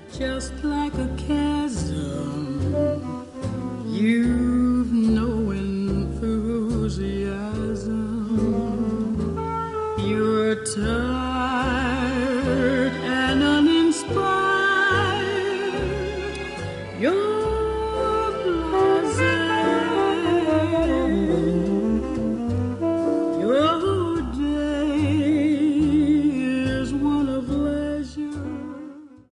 just like a chasm. You've no enthusiasm. Your touch